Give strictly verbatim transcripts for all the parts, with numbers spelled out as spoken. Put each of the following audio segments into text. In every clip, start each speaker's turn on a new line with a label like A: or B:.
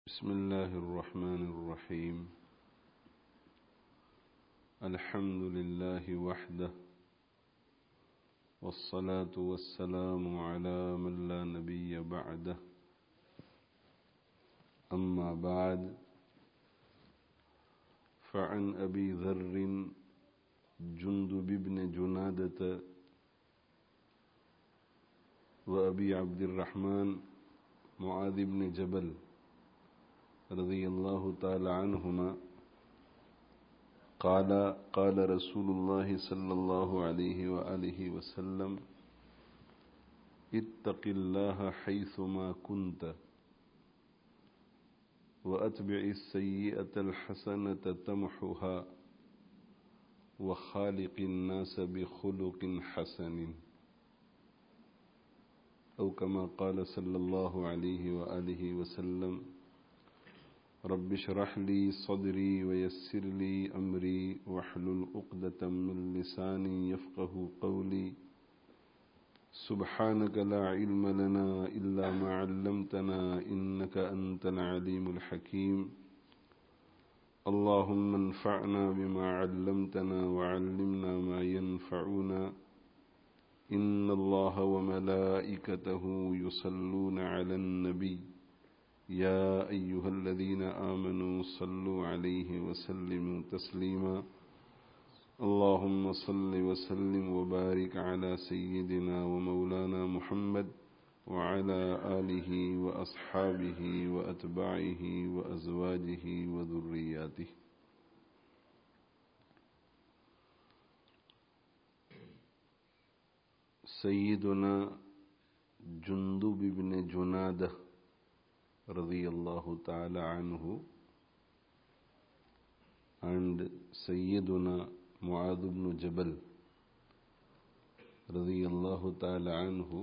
A: بسم الله الرحمن الرحيم. الحمد لله وحده، والصلاة والسلام على من لا نبي بعده. أما بعد، فعن أبي ذر جندب بن جنادة وأبي عبد الرحمن معاذ بن جبل رضي الله تعالى عنهما قال قال رسول الله صلى الله عليه وآله وسلم: اتق الله حيثما كنت وأتبع السيئة الحسنة تمحها وخالق الناس بخلق حسن، أو كما قال صلى الله عليه وآله وسلم: رب اشرح لي صدري ويسر لي أمري واحلل عقدة من لساني يفقه قولي. سبحانك لا علم لنا إلا ما علمتنا إنك أنت العليم الحكيم. اللهم انفعنا بما علمتنا وعلمنا ما ينفعنا. إن الله وملائكته يصلون على النبي يا أيها الذين آمنوا صلوا عليه وسلموا تسليما. اللهم صل وسلم وبارك على سيدنا ومولانا محمد وعلى آله وأصحابه وأتباعه وأزواجه وذرياته. سيدنا جندب بن جنادة رضي الله تعالى عنه and Sayyiduna Mu'adh ibn Jabal رضي الله تعالى عنه,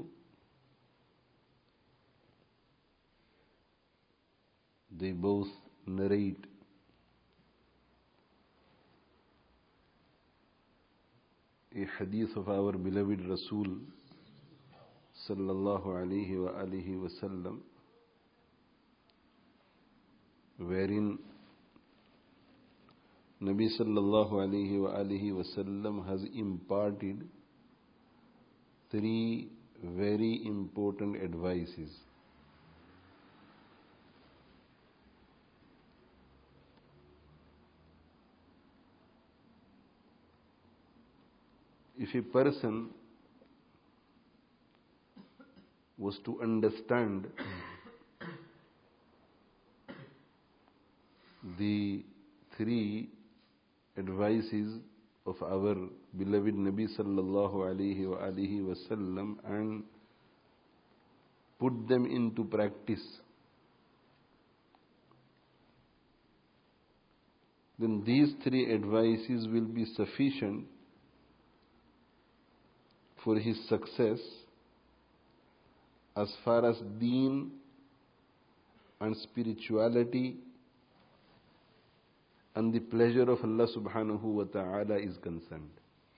A: they both narrate a hadith of our beloved Rasul sallallahu alayhi wa alihi wa sallam, wherein Nabi sallallahu alayhi wa alihi wa sallam has imparted three very important advices. If a person was to understand the three advices of our beloved Nabi sallallahu alayhi wa alihi wasallam and put them into practice, then these three advices will be sufficient for his success as far as deen and spirituality and the pleasure of Allah subhanahu wa ta'ala is concerned.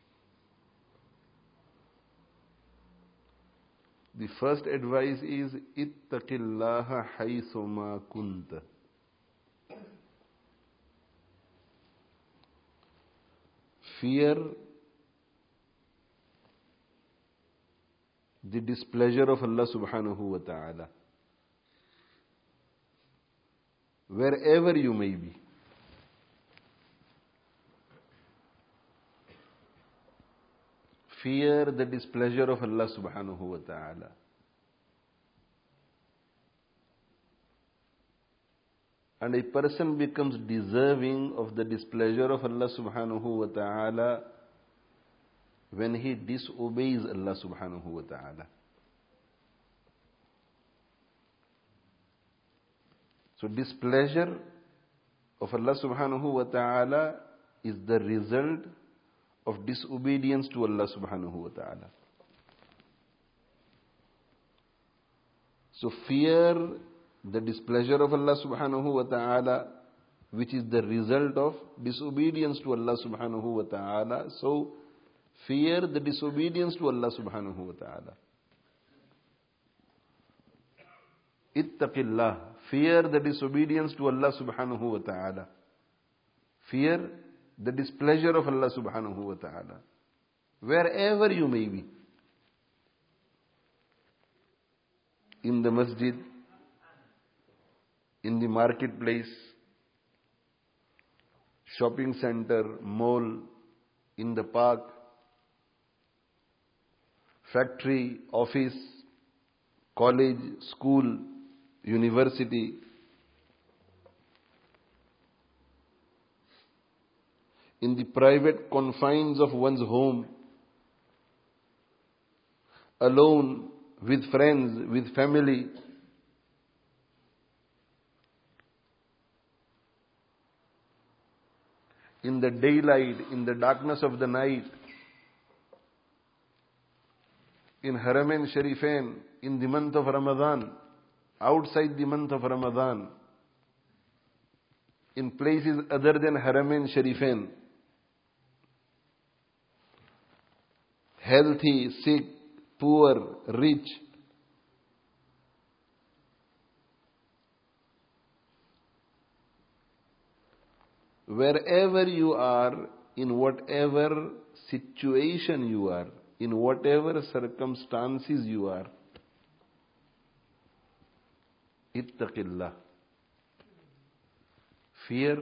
A: The first advice is ittaqillaha haythuma kunta. Fear the displeasure of Allah subhanahu wa ta'ala wherever you may be. Fear the displeasure of Allah subhanahu wa ta'ala. And a person becomes deserving of the displeasure of Allah subhanahu wa ta'ala when he disobeys Allah subhanahu wa ta'ala. So displeasure of Allah subhanahu wa ta'ala is the result of disobedience to Allah subhanahu wa ta'ala. So fear the displeasure of Allah subhanahu wa ta'ala, which is the result of disobedience to Allah subhanahu wa ta'ala. So fear the disobedience to Allah subhanahu wa ta'ala. Ittaqillah, Fear the disobedience to Allah subhanahu wa ta'ala. Fear the displeasure of Allah subhanahu wa ta'ala. Wherever you may be. In the masjid, in the marketplace, shopping center, mall, in the park, factory, office, college, school, university. In the private confines of one's home, alone, with friends, with family. In the daylight, in the darkness of the night, in Haramain Sharifain, in the month of Ramadan, outside the month of Ramadan, in places other than Haramain Sharifain, healthy, sick, poor, rich, wherever you are, in whatever situation you are, in whatever circumstances you are, ittaqillah. Fear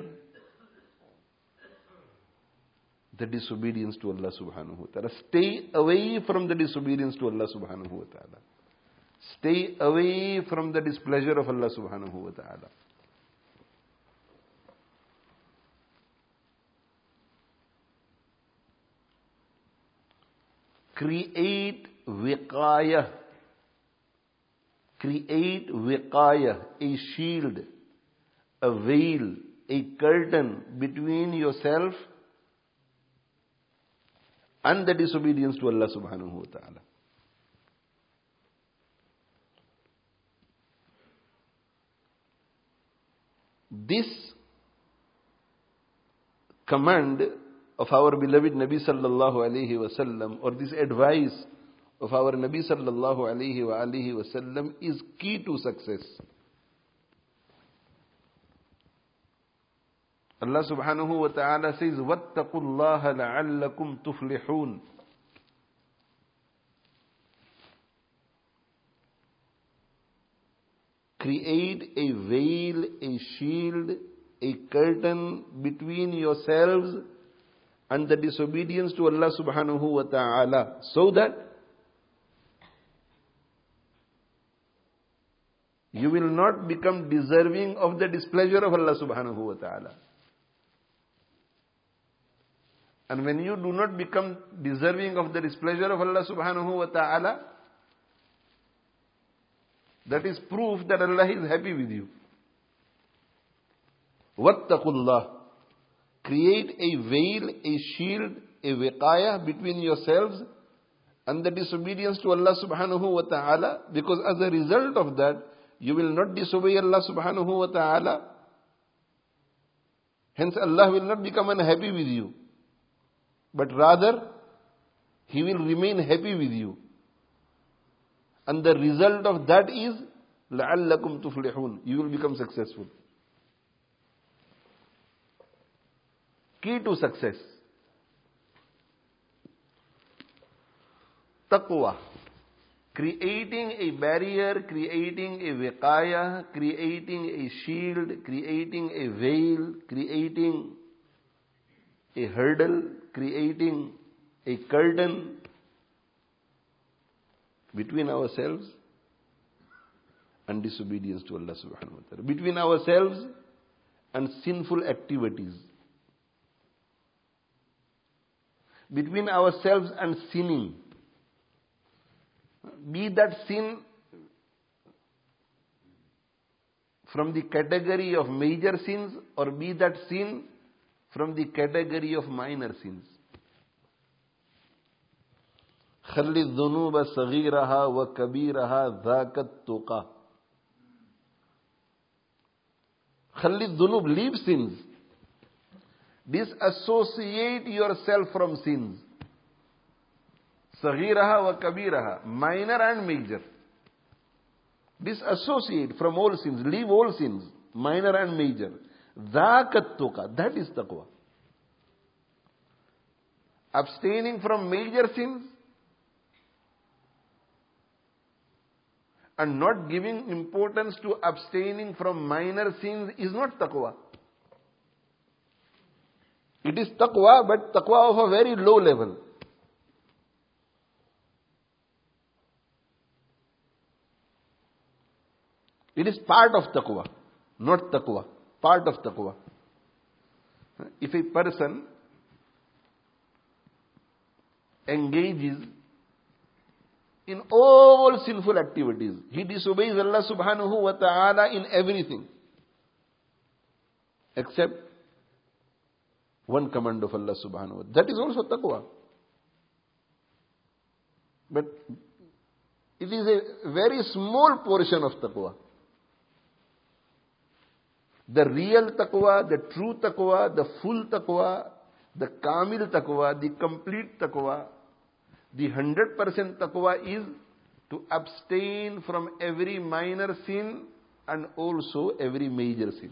A: the disobedience to Allah subhanahu wa ta'ala. Stay away from the disobedience to Allah subhanahu wa ta'ala. Stay away from the displeasure of Allah subhanahu wa ta'ala. Create wiqayah. Create wiqayah, a shield, a veil, a curtain between yourself and the disobedience to Allah subhanahu wa ta'ala. This command of our beloved Nabi sallallahu alayhi wa sallam, or this advice of our Nabi sallallahu alayhi wa alihi wa sallam, is key to success. Allah subhanahu wa ta'ala says, وَاتَّقُوا اللَّهَ لَعَلَّكُمْ تُفْلِحُونَ. Create a veil, a shield, a curtain between yourselves and the disobedience to Allah subhanahu wa ta'ala, so that you will not become deserving of the displeasure of Allah subhanahu wa ta'ala. And when you do not become deserving of the displeasure of Allah subhanahu wa ta'ala, that is proof that Allah is happy with you. Wattaqullah. Create a veil, a shield, a wiqayah between yourselves and the disobedience to Allah subhanahu wa ta'ala, because as a result of that, you will not disobey Allah subhanahu wa ta'ala. Hence Allah will not become unhappy with you, but rather He will remain happy with you. And the result of that is لَعَلَّكُمْ تُفْلِحُونَ. You will become successful. Key to success. Taqwa. Creating a barrier, creating a wiqayah, creating a shield, creating a veil, creating a hurdle, creating a curtain between ourselves and disobedience to Allah subhanahu wa ta'ala. Between ourselves and sinful activities. Between ourselves and sinning. Be that sin from the category of major sins, or be that sin from the category of minor sins. خَلِّ الذُّنُوبَ صَغِيرَهَا وَكَبِيرَهَا ذَاكَ التُّقَى. خَلِّ الذُّنُوب, leave sins. Disassociate yourself from sins. صَغِيرَهَا وَكَبِيرَهَا, minor and major.
B: Disassociate from all sins. Leave all sins, minor and major. ذَاكَ التُّقَى. That is taqwa. Abstaining from major sins and not giving importance to abstaining from minor sins is not taqwa. It is taqwa, but taqwa of a very low level. It is part of taqwa, not taqwa. Part of taqwa. If a person engages in all sinful activities, he disobeys Allah subhanahu wa ta'ala in everything, except one command of Allah subhanahu wa ta'ala. That is also taqwa. But it is a very small portion of taqwa. The real taqwa, the true taqwa, the full taqwa, the kamil taqwa, the complete taqwa, the hundred percent taqwa is to abstain from every minor sin and also every major sin.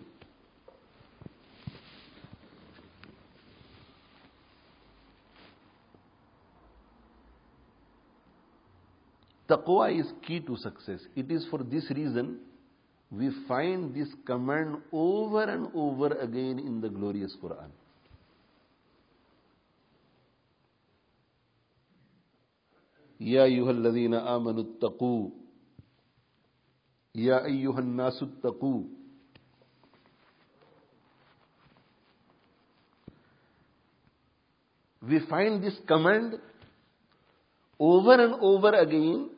B: Taqwa is key to success. It is for this reason we find this command over and over again in the glorious Quran. Ya ayyuhalladhina amanu ttaqu. Ya ayyuhan nasu ttaqu. We find this command over and over again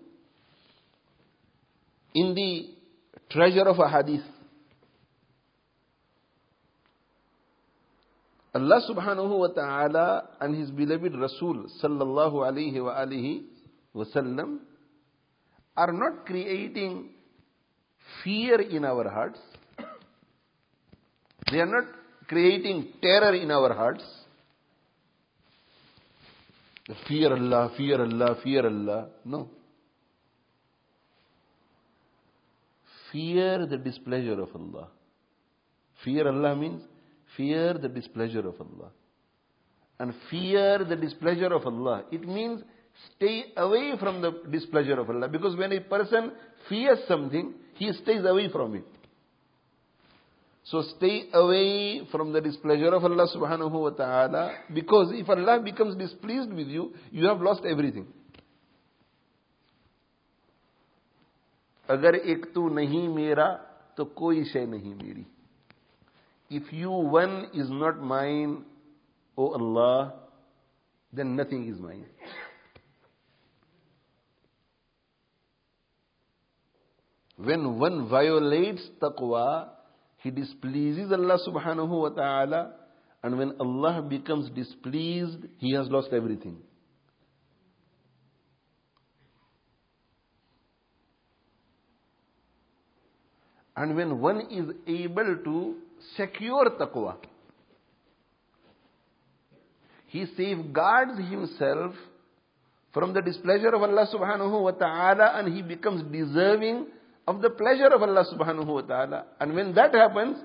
B: in the treasure of a hadith. Allah subhanahu wa ta'ala and His beloved Rasul sallallahu alayhi wa alihi wasallam are not creating fear in our hearts. They are not creating terror in our hearts. Fear Allah, fear Allah, fear Allah. No. Fear the displeasure of Allah. Fear Allah means fear the displeasure of Allah. And fear the displeasure of Allah, it means stay away from the displeasure of Allah. Because when a person fears something, he stays away from it. So stay away from the displeasure of Allah subhanahu wa ta'ala, because if Allah becomes displeased with you, you have lost everything. अगर एक तू नहीं मेरा तो कोई शय नहीं मेरी. If you one is not mine, O Allah, then nothing is mine. When one violates taqwa, he displeases Allah subhanahu wa ta'ala, and when Allah becomes displeased, he has lost everything. And when one is able to secure taqwa, he safeguards himself from the displeasure of Allah subhanahu wa ta'ala, and he becomes deserving of the pleasure of Allah subhanahu wa ta'ala. And when that happens,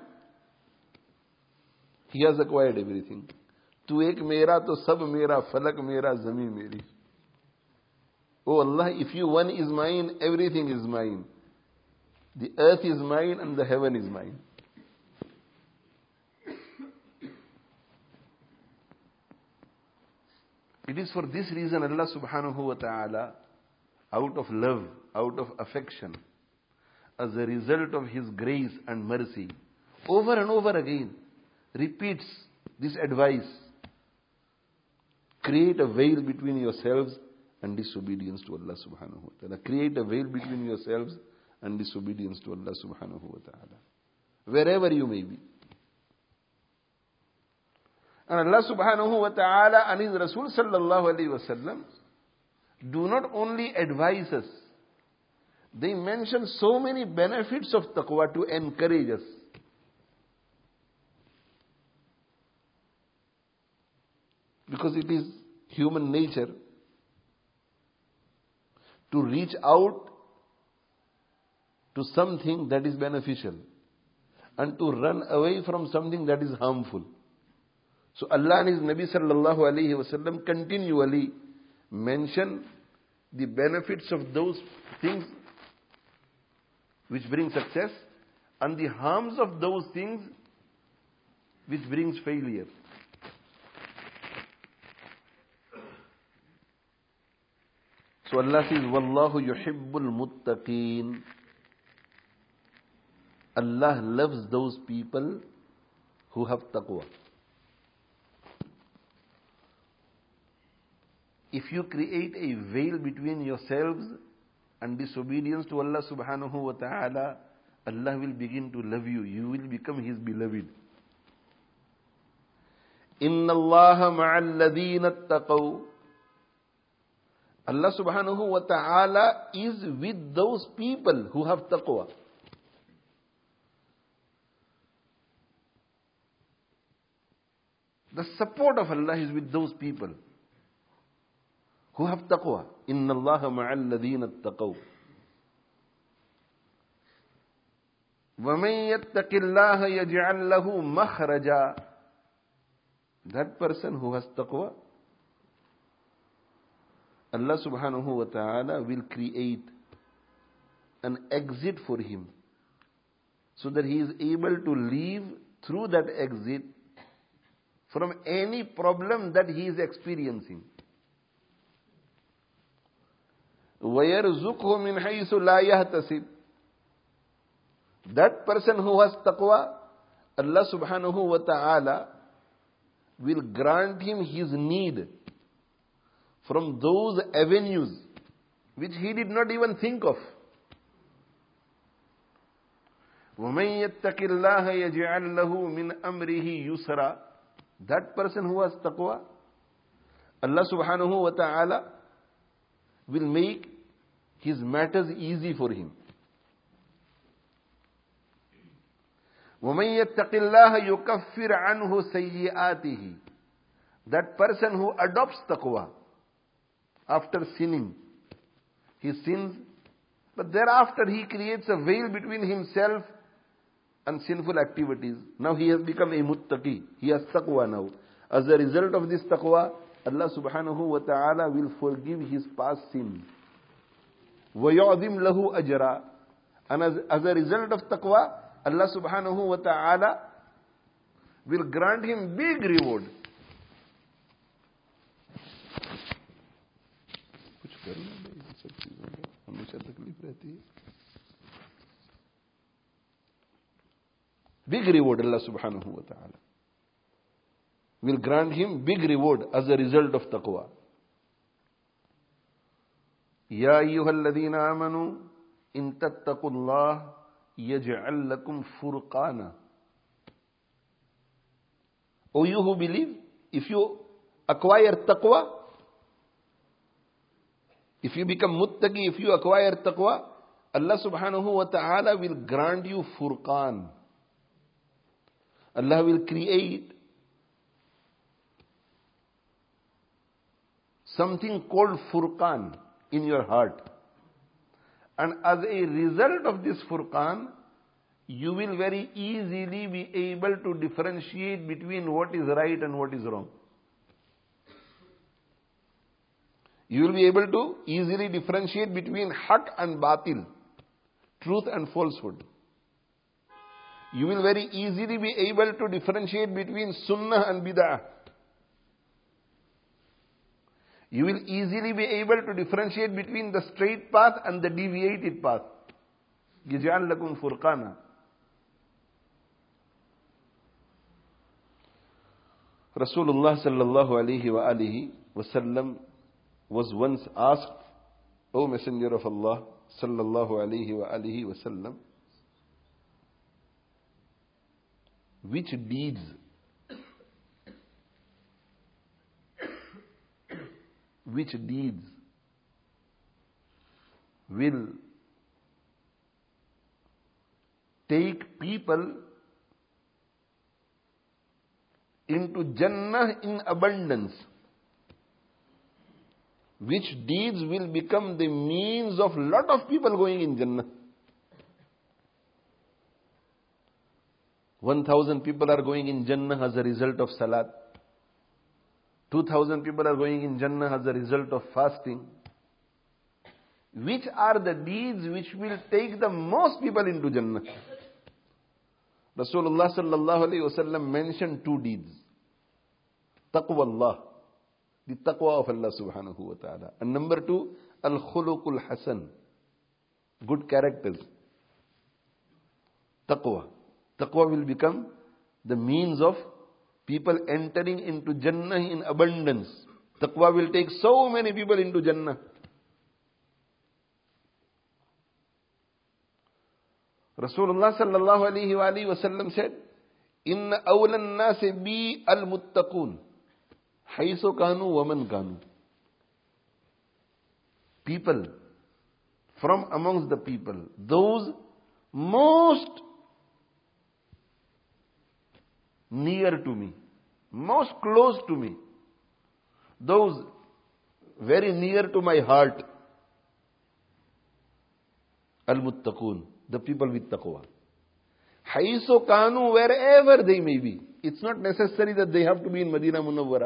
B: he has acquired everything. Tu ek mera to sab mera, falak mera, zami meri. Oh Allah, if you one is mine, everything is mine. The earth is mine and the heaven is mine. It is for this reason Allah subhanahu wa ta'ala, out of love, out of affection, as a result of His grace and mercy, over and over again repeats this advice: create a veil between yourselves and disobedience to Allah subhanahu wa ta'ala. Create a veil between yourselves and disobedience to Allah subhanahu wa ta'ala, wherever you may be. And Allah subhanahu wa ta'ala and His Rasul sallallahu alayhi wa sallam do not only advise us, they mention so many benefits of taqwa to encourage us. Because it is human nature to reach out to something that is beneficial and to run away from something that is harmful. So Allah and His Nabi sallallahu alayhi wa sallam continually mention the benefits of those things which bring success and the harms of those things which brings failure. So Allah says, Wallahu yuhibbul muttaqeen. Allah loves those people who have taqwa. If you create a veil between yourselves and disobedience to Allah subhanahu wa ta'ala, Allah will begin to love you. You will become His beloved. Inna Allaha ma'al ladheena attaqaw. Allah subhanahu wa ta'ala is with those people who have taqwa. The support of Allah is with those people who have taqwa. Inna Allaha ma'al ladheena attaqaw. وَمَن يَتَّقِ اللَّهَ يَجْعَل لَّهُ مَخْرَجًا. That person who has taqwa, Allah subhanahu wa ta'ala will create an exit for him so that he is able to live through that exit from any problem that he is experiencing. وَيَرْزُقْهُ مِنْ حَيْثُ لَا يَحْتَسِبُ. That person who has taqwa, Allah subhanahu wa ta'ala will grant him his need from those avenues which he did not even think of. وَمَن يَتَّقِ اللَّهَ يَجْعَل لَّهُ مِنْ أَمْرِهِ يُسْرًا. That person who has taqwa, Allah subhanahu wa ta'ala will make his matters easy for him. وَمَن يَتَّقِ اللَّهَ يُكَفِّرْ عَنْهُ سَيِّئَاتِهِ. That person who adopts taqwa after sinning, he sins, but thereafter he creates a veil between himself and sinful activities. Now he has become a muttaqi. He has taqwa now. As a result of this taqwa, Allah subhanahu wa ta'ala will forgive his past sins. وَيُعْظِمْ لَهُ أَجْرًا. And as, as a result of taqwa, Allah subhanahu wa ta'ala will grant him big reward. Big reward Allah subhanahu wa ta'ala will grant him big reward as a result of taqwa. Ya ayyuhal ladhina amanu in tattaqullah yaj'al lakum furqana. O you who believe, if you acquire taqwa, if you become muttaqi, if you acquire taqwa, Allah subhanahu wa ta'ala will grant you furqan. Allah will create something called furqan in your heart. And as a result of this furqan, you will very easily be able to differentiate between what is right and what is wrong. You will be able to easily differentiate between haq and batil, truth and falsehood. You will very easily be able to differentiate between sunnah and bid'ah. You will easily be able to differentiate between the straight path and the deviated path. يَجْعَلْ لَكُمْ فُرْقَانًا. Rasulullah sallallahu alayhi wa alihi wasallam was once asked, O Messenger of Allah sallallahu alayhi wa alihi wasallam, which deeds which deeds will take people into Jannah in abundance? Which deeds will become the means of lot of people going in Jannah? one thousand people are going in Jannah as a result of salat. two thousand people are going in Jannah as a result of fasting. Which are the deeds which will take the most people into Jannah? Rasulullah sallallahu alayhi wa sallam mentioned two deeds. Taqwa Allah, the taqwa of Allah subhanahu wa ta'ala. And number two, al-khuluqul hasan, good characters. Taqwa. Taqwa will become the means of people entering into Jannah in abundance. Taqwa will take so many people into Jannah. Rasulullah sallallahu alayhi wa alayhi wa sallam said, Inna awlan nasi bi al-muttaqun. Hayso kanu waman kanu. People, from amongst the people, those most near to me, most close to me, those very near to my heart, al-muttaqun, the people with taqwa. Hayso kanu, wherever they may be. It's not necessary that they have to be in Madina Munawwara.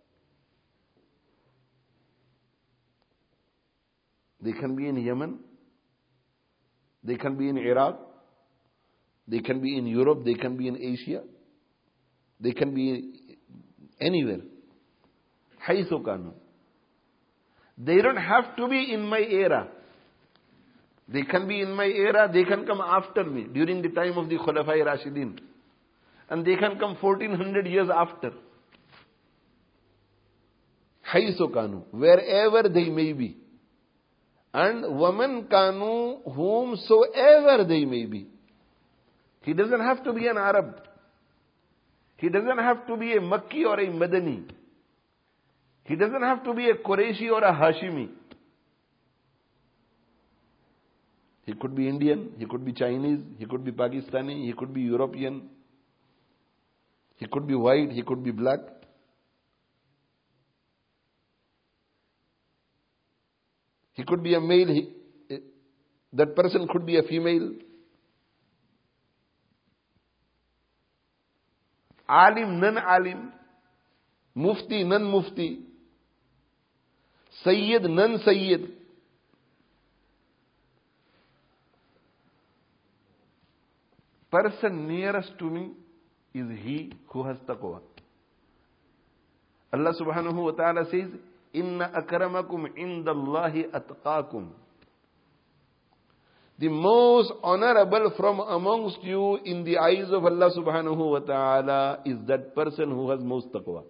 B: They can be in Yemen, they can be in Iraq, they can be in Europe, they can be in Asia, they can be anywhere. Haythu kanu. They don't have to be in my era. They can be in my era, they can come after me, during the time of the Khulafai Rashidin. And they can come fourteen hundred years after. Haythu kanu, wherever they may be. And waman kanu, whomsoever they may be. He doesn't have to be an Arab. He doesn't have to be a Makki or a Madani. He doesn't have to be a Quraishi or a Hashimi. He could be Indian, he could be Chinese, he could be Pakistani, he could be European. He could be white, he could be black. He could be a male, he, that person could be a female. Alim, non-alim. Mufti, non-mufti. Sayyid, non-sayyid. Person nearest to me is he who has taqwa. Allah subhanahu wa ta'ala says, Inna akramakum indallahi atqakum. The most honorable from amongst you in the eyes of Allah subhanahu wa ta'ala is that person who has most taqwa.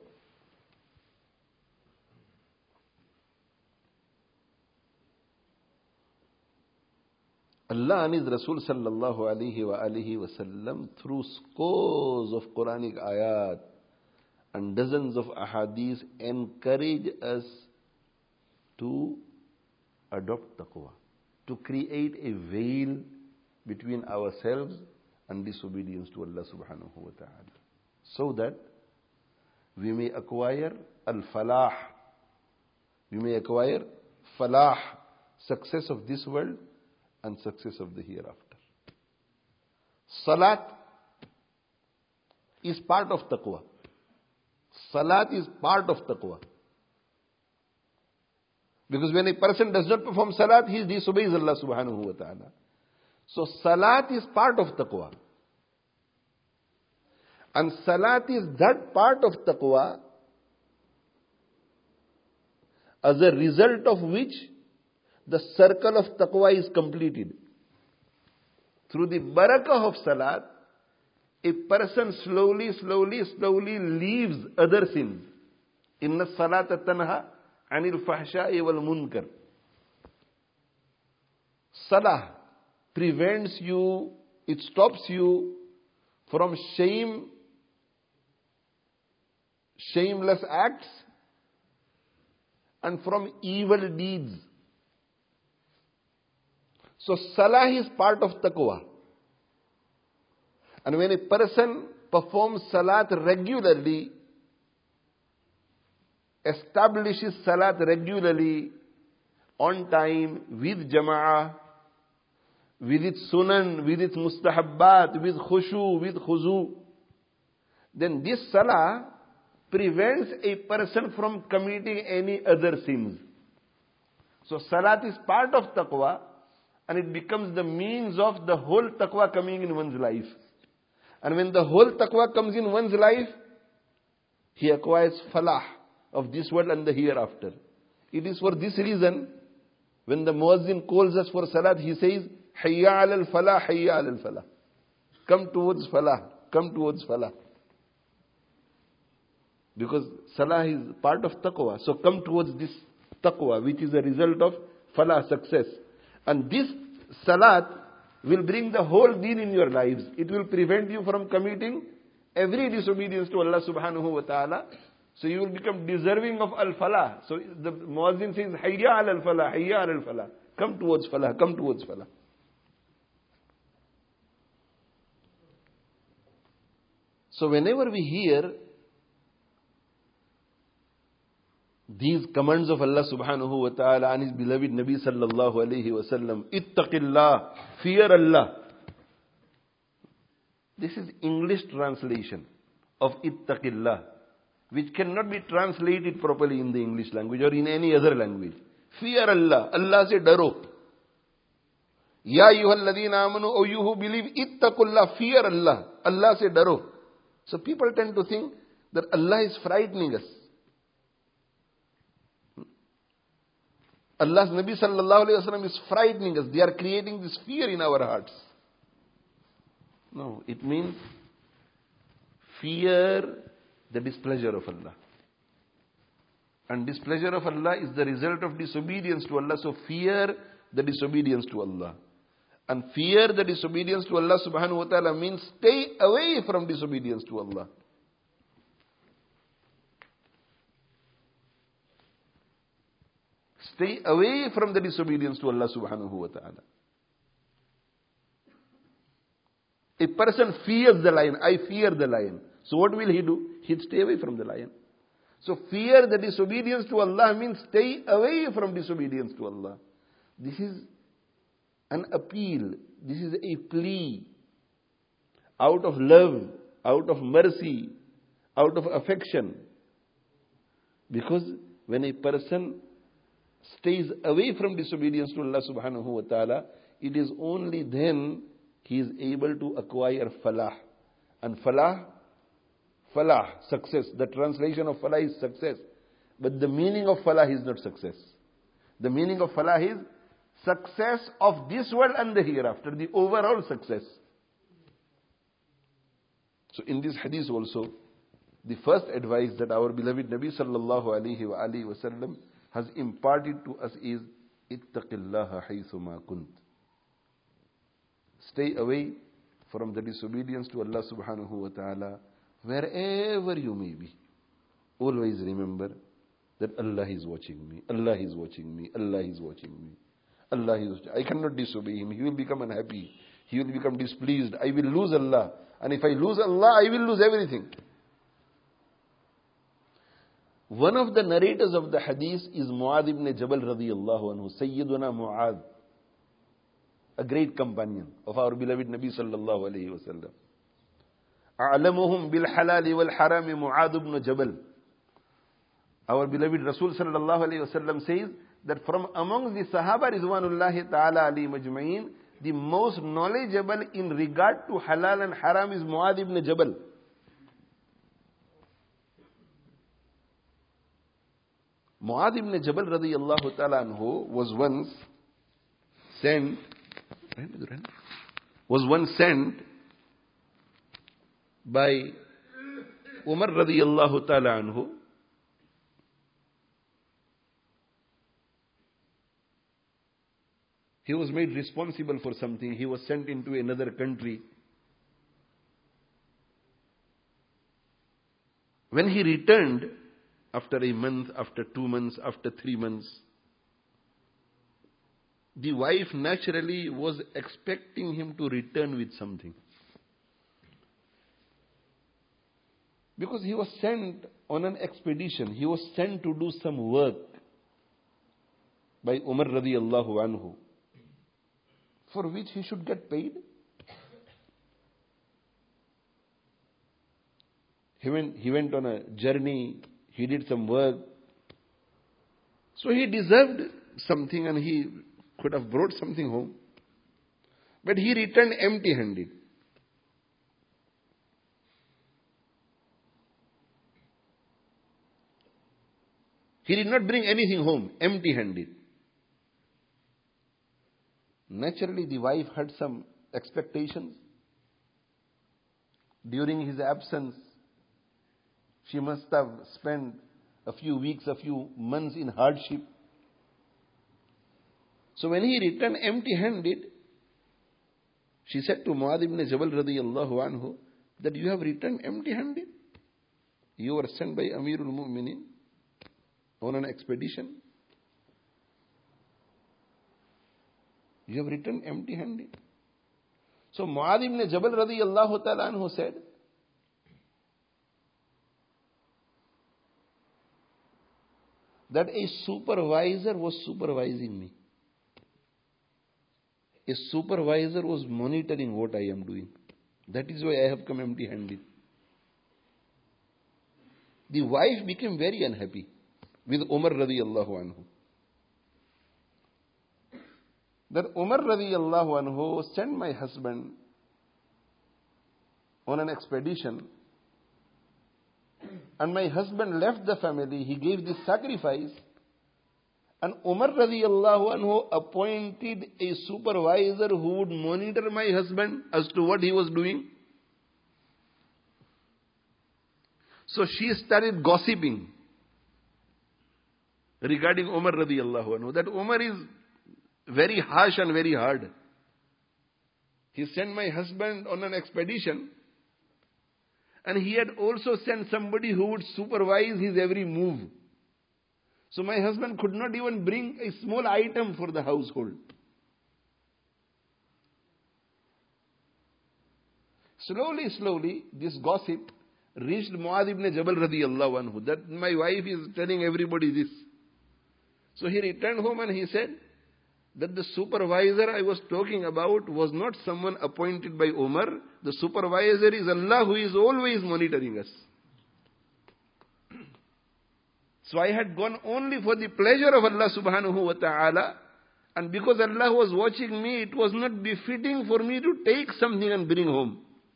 B: Allah and His Rasul sallallahu alayhi wa alihi wa sallam, through scores of Quranic ayat and dozens of ahadith, encourage us to adopt taqwa, to create a veil between ourselves and disobedience to Allah subhanahu wa ta'ala, so that we may acquire al-falah, we may acquire falah, success of this world and success of the hereafter. Salat is part of taqwa. Salat is part of taqwa. Because when a person does not perform salat, he disobeys Allah subhanahu wa ta'ala. So salat is part of taqwa. And salat is that part of taqwa as a result of which the circle of taqwa is completed. Through the barakah of salat, a person slowly, slowly, slowly leaves other sins. Inna salata tanha anil fahsha'i wal munkar. Salah prevents you, it stops you from shame, shameless acts and from evil deeds. So salah is part of taqwa. And when a person performs salat regularly, establishes salat regularly, on time, with jama'ah, with its sunan, with its mustahabbat, with khushu, with khuzu, then this salah prevents a person from committing any other sins. So salat is part of taqwa, and it becomes the means of the whole taqwa coming in one's life. And when the whole taqwa comes in one's life, he acquires falah of this world and the hereafter. It is for this reason, when the muazzin calls us for salat, he says, Hayya ala al-falah, hayya ala al-falah. Come towards falah, come towards falah. Because salah is part of taqwa. So come towards this taqwa, which is a result of falah, success. And this salat will bring the whole deen in your lives. It will prevent you from committing every disobedience to Allah subhanahu wa ta'ala. So you will become deserving of al-falah. So the muazzin says, Hayya ala al-falah, hayya ala al-falah. Come towards falah, come towards falah. So whenever we hear these commands of Allah subhanahu wa ta'ala and His beloved Nabi sallallahu alayhi wa sallam, ittaqillah, fear Allah. This is English translation of ittaqillah, which cannot be translated properly in the English language or in any other language. Fear Allah. Allah se daro. Ya ayyuhalladhina amanu, O you who believe, ittaqullah, fear Allah. Allah se daro. So people tend to think that Allah is frightening us. Allah's Nabi sallallahu alayhi wa sallam is frightening us. They are creating this fear in our hearts. No, it means fear the displeasure of Allah. And displeasure of Allah is the result of disobedience to Allah. So fear the disobedience to Allah. And fear the disobedience to Allah subhanahu wa ta'ala means stay away from disobedience to Allah. Stay away from the disobedience to Allah subhanahu wa ta'ala. A person fears the lion. I fear the lion. So what will he do? He'll stay away from the lion. So fear the disobedience to Allah means stay away from disobedience to Allah. This is an appeal. This is a plea. Out of love, out of mercy, out of affection. Because when a person stays away from disobedience to Allah subhanahu wa ta'ala, it is only then he is able to acquire falah. And falah, falah, success. The translation of falah is success. But the meaning of falah is not success. The meaning of falah is success of this world and the hereafter, the overall success. So in this hadith also, the first advice that our beloved Nabi sallallahu alayhi wa alihi wa sallam has imparted to us is, ittaqillaha haythuma kunt. Stay away from the disobedience to Allah subhanahu wa ta'ala wherever you may be. Always remember that Allah is watching me, Allah is watching me, Allah is watching me. Allah is watching. I cannot disobey Him. He will become unhappy. He will become displeased. I will lose Allah. And if I lose Allah, I will lose everything. One of the narrators of the hadith is Mu'adh ibn Jabal radiyallahu anhu, Sayyiduna Mu'adh, a great companion of our beloved Nabi sallallahu alayhi wa sallam. أعلمهم بالحلال والحرام معاذ بن جبل. Our beloved Rasul sallallahu alayhi wa sallam says that from amongst the Sahaba Rizwanullahi ta'ala alayhi majma'in, the most knowledgeable in regard to halal and haram is Mu'adh ibn Jabal. Mu'adh ibn Jabal radiyallahu ta'ala anhu was once sent, was once sent by Umar radiyallahu ta'ala anhu He was made responsible for something. He was sent into another country. When he returned, after a month, after two months, after three months, the wife naturally was expecting him to return with something. Because he was sent on an expedition. He was sent to do some work by Umar radiyallahu anhu. for which he should get paid? He went, he went on a journey, he did some work. So he deserved something and he could have brought something home. But he returned empty-handed. He did not bring anything home, empty-handed. Naturally, the wife had some expectations. During his absence, she must have spent a few weeks, a few months in hardship. So when he returned empty-handed, she said to Muadh ibn Jabal radiyallahu anhu that you have returned empty-handed. You were sent by Amirul Mu'minin on an expedition. You have returned empty-handed. So Muadh ibn Jabal radiyallahu ta'ala anhu said, that a supervisor was supervising me. A supervisor was monitoring what I am doing. That is why I have come empty-handed. The wife became very unhappy with Umar radiyallahu anhu. That Umar radiyallahu anhu sent my husband on an expedition, and my husband left the family, he gave this sacrifice, and Umar radiyallahu anhu appointed a supervisor who would monitor my husband as to what he was doing. So she started gossiping regarding Umar radiyallahu anhu, that Umar is very harsh and very hard. He sent my husband on an expedition, and he had also sent somebody who would supervise his every move. So my husband could not even bring a small item for the household. Slowly, slowly, this gossip reached Muadh ibn Jabal radiyallahu anhu, that my wife is telling everybody this. So he returned home and he said that the supervisor I was talking about was not someone appointed by Umar. The supervisor is Allah, who is always monitoring us. So I had gone only for the pleasure of Allah subhanahu wa ta'ala, and because Allah was watching me, it was not befitting for me to take something and bring home.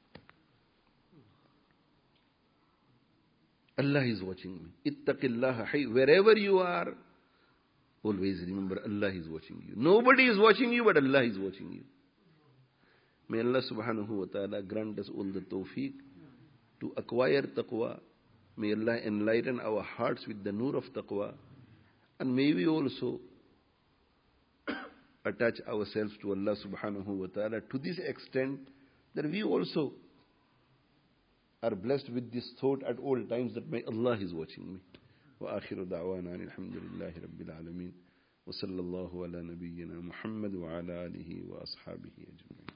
B: Allah is watching me. Ittaqillaha hay. Wherever you are, always remember Allah is watching you. Nobody is watching you, but Allah is watching you. May Allah subhanahu wa ta'ala grant us all the tawfiq to acquire taqwa. May Allah enlighten our hearts with the nur of taqwa. And may we also attach ourselves to Allah subhanahu wa ta'ala to this extent that we also are blessed with this thought at all times that may Allah is watching me. وآخر دعوانا الحمد لله رب العالمين وصلى الله على نبينا محمد وعلى آله وأصحابه أجمعين.